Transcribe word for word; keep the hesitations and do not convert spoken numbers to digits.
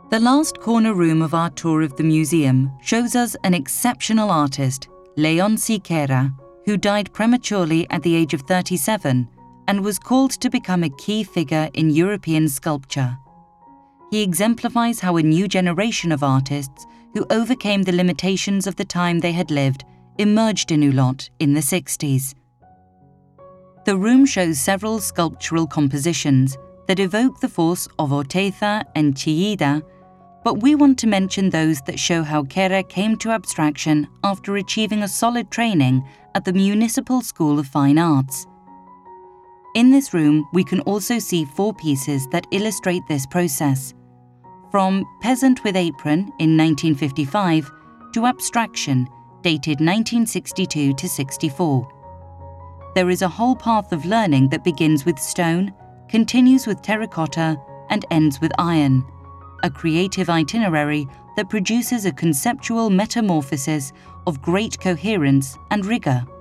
The last corner room of our tour of the museum shows us an exceptional artist, Leon Siqueira, who died prematurely at the age of thirty-seven and was called to become a key figure in European sculpture. He exemplifies how a new generation of artists who overcame the limitations of the time they had lived emerged in Olot in the sixties. The room shows several sculptural compositions that evoke the force of Oteiza and Chillida, but we want to mention those that show how Kere came to abstraction after achieving a solid training at the Municipal School of Fine Arts. In this room, we can also see four pieces that illustrate this process, from Peasant with Apron in nineteen fifty-five to Abstraction, dated nineteen sixty-two to sixty-four. There is a whole path of learning that begins with stone, continues with terracotta, and ends with iron, a creative itinerary that produces a conceptual metamorphosis of great coherence and rigor.